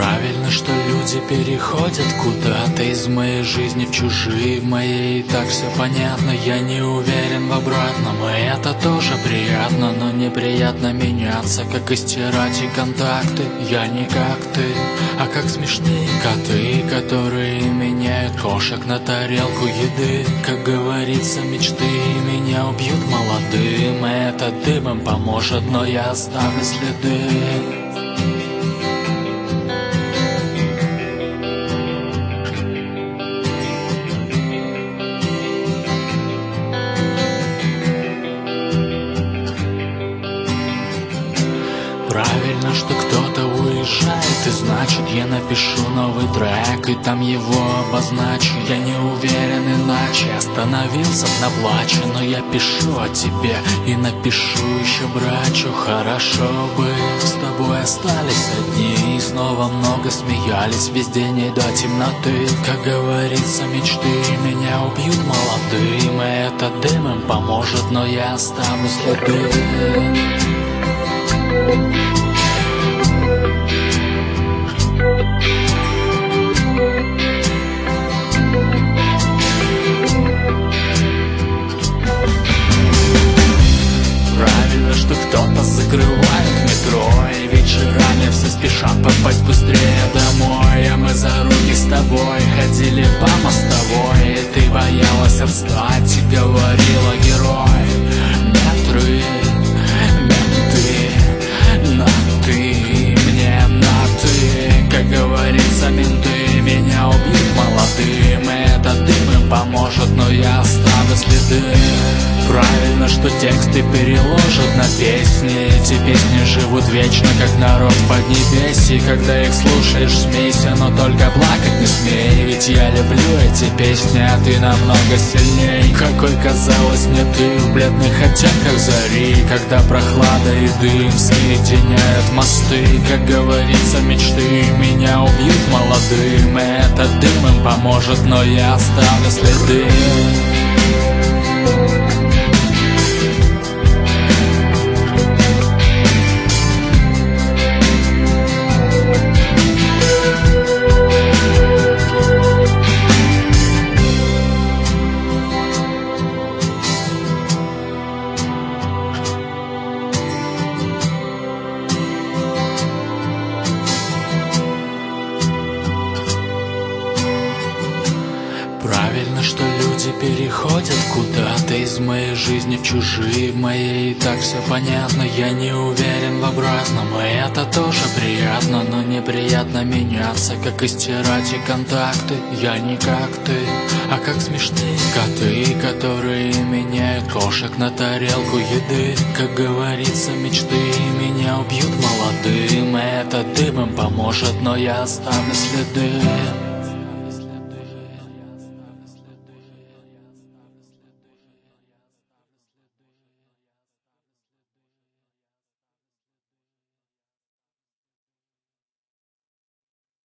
Правильно, что люди переходят куда-то из моей жизни в чужие. В моей и так все понятно, я не уверен в обратном. И это тоже приятно, но неприятно меняться, как и стирать и контакты. Я не как ты, а как смешные коты, которые меняют кошек на тарелку еды. Как говорится, мечты меня убьют молодым. И это дымом поможет, но я оставлю следы. Правильно, что кто-то уезжает, и значит я напишу новый трек, и там его обозначу. Я не уверен иначе, остановился на плаче, но я пишу о тебе и напишу еще брачу. Хорошо бы с тобой остались одни, и снова много смеялись весь день и до темноты. Как говорится, мечты меня убьют молодым, и это дымом поможет, но я оставлю следы. Правильно, что кто-то закрывает метро, и вечерами все спешат попасть быстрее домой. А мы за руки с тобой ходили по мостовой, и ты боялась отстать и говорила: герой, метры, менты, на ты, мне на ты. Как говорится, менты меня убьют молодым, и это дым им поможет, но я оставлю следы. Правильно, что тексты переложат на песни. Эти песни живут вечно, как народ в поднебесье. Когда их слушаешь, смейся, но только плакать не смей. Ведь я люблю эти песни, а ты намного сильней. Какой казалось мне ты в бледных оттенках зари, когда прохлада и дым соединяют мосты. Как говорится, мечты меня убьют молодым, и этот дым им поможет, но я оставлю следы. Правильно, что люди переходят куда-то из моей жизни в чужие. В моей и так все понятно, я не уверен в обратном. И это тоже приятно, но неприятно меняться, как и стирать и контакты. Я не как ты, а как смешные коты, которые меняют кошек на тарелку еды. Как говорится, мечты меня убьют молодым, и это дымом поможет, но я оставлю следы.